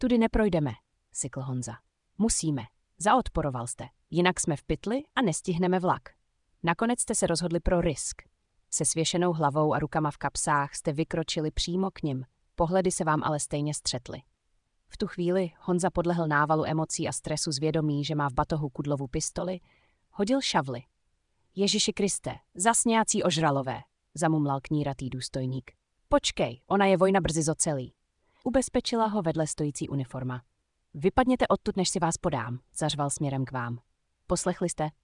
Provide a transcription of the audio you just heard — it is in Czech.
Tudy neprojdeme, sykl Honza. Musíme. Zaodporoval jste. Jinak jsme v pytli a nestihneme vlak. Nakonec jste se rozhodli pro risk. Se svěšenou hlavou a rukama v kapsách jste vykročili přímo k nim. Pohledy se vám ale stejně střetly. V tu chvíli Honza podlehl návalu emocí a stresu z vědomí, že má v batohu Kudlovu pistoli, hodil šavli. Ježiši Kriste, zasnějací ožralové, zamumlal kníratý důstojník. Počkej, ona je vojna brzy zocelí. Ubezpečila ho vedle stojící uniforma. Vypadněte odtud, než si vás podám, zařval směrem k vám. Poslechli jste?